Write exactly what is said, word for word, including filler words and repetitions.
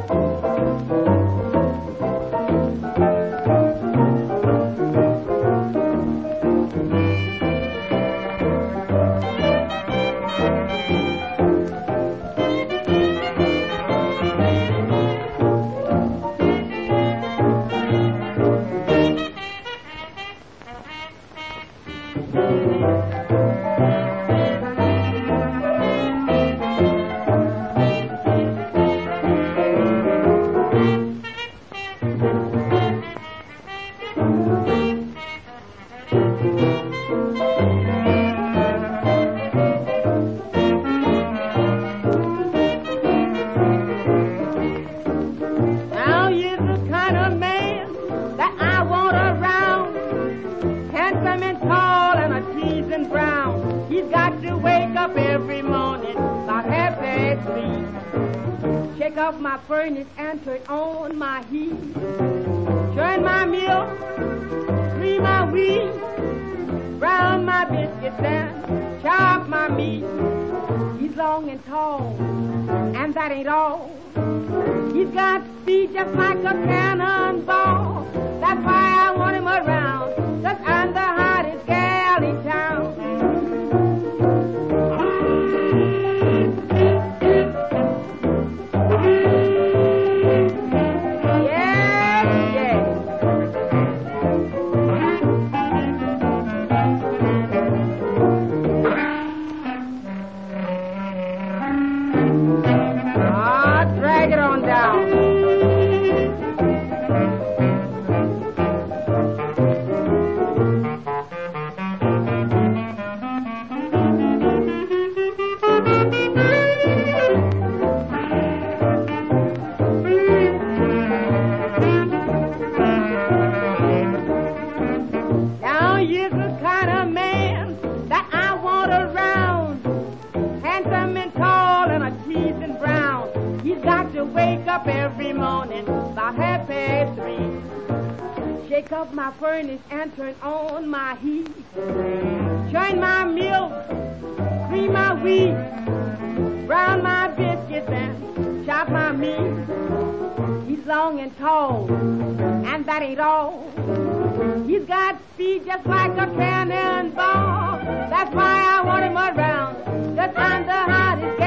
Shake off my furnace and turn on my heat. Churn my milk, clean my wheat, brown my biscuits and chop my meat. He's long and tall, and that ain't all. He's got speed just like a cannonball. That's why I want him around, just I'm the hottest gal in town. Every morning, about half past three. Shake up my furnace and turn on my heat. Churn my milk, clean my wheat, brown my biscuits and chop my meat. He's long and tall, and that ain't all. He's got speed just like a cannonball. That's why I want him around, 'cause I'm the hottest